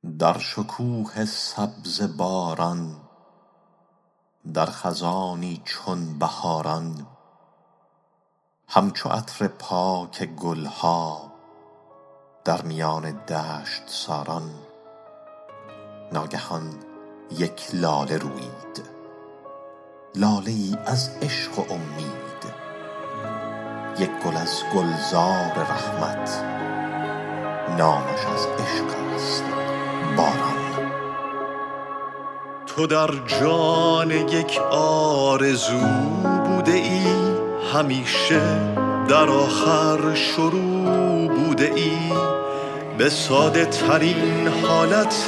در شکوه سبز باران، در خزانی چون بهاران، همچو عطر پاک گلها در میان دشت ساران. ناگهان یک لاله رویید، لاله ای از عشق و امید، یک گل از گلزار رحمت، نامش از عشق است باران. تو در جان یک آرزو بوده ای، همیشه در آخر شروع بوده ای، به ساده ترین حالت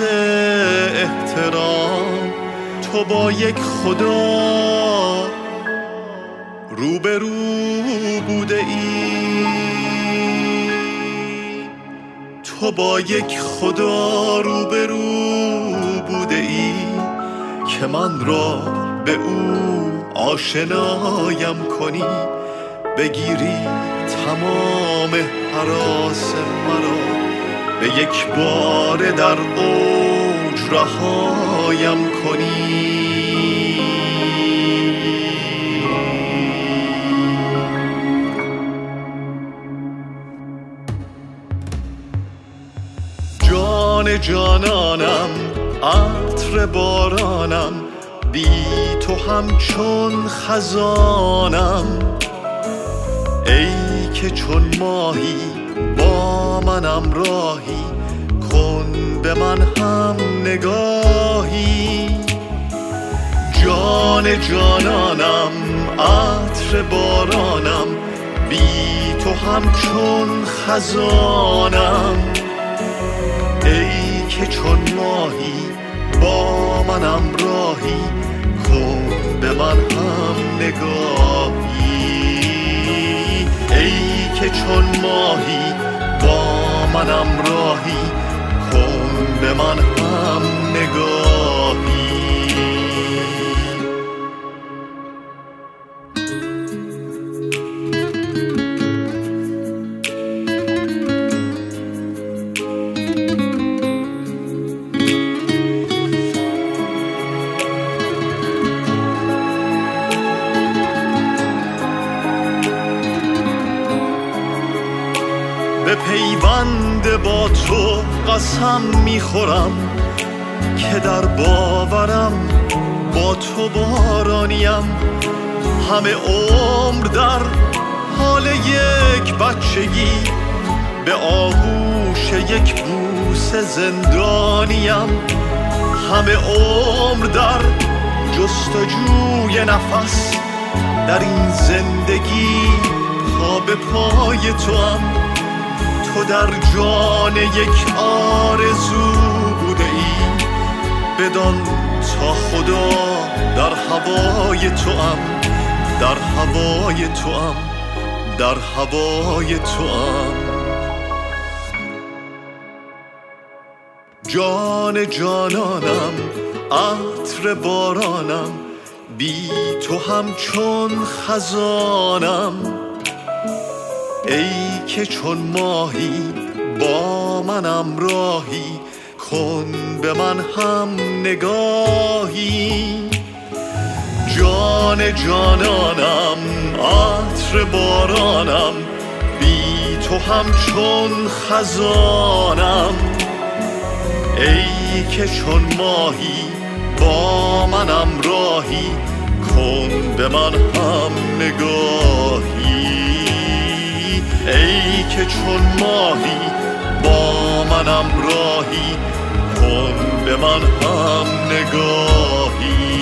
احترام تو با یک خدا روبرو بوده ای. تو با یک خدا روبرو بوده ای که من را به او آشنایم کنی، بگیری تمام هراس مرا، به یک بار در اوج رهایم کنی. جان جانانم، عطر بارانم، بی تو همچون خزانم، ای که چون ماهی با منم راهی، کن به من هم نگاهی. جان جانانم، عطر بارانم، بی تو همچون خزانم، ای که چون ماهی با منم راهی، کن به من هم نگاهی. ای که چون ماهی با منم راهی، کن به من هم نگاهی. به پیوند با تو قسم میخورم که در باورم با تو بارانیم، همه عمر در حال یک بچگی، به آغوش یک بوسه زندانیم، همه عمر در جستجوی نفس، در این زندگی پا به پای توام. تو در جان یک آرزو بوده ای، بدان تا خدا در هوای توام، در هوای توام، در هوای توام. جان جانانم، عطر بارانم، بی تو همچون خزانم، ای که چون ماهی با منم راهی، کن به من هم نگاهی. جان جانانم، عطر بارانم، بی تو همچون خزانم، ای که چون ماهی با منم راهی، کن به من هم نگاهی. ای که چون ماهی با منم راهی، کن به من هم نگاهی.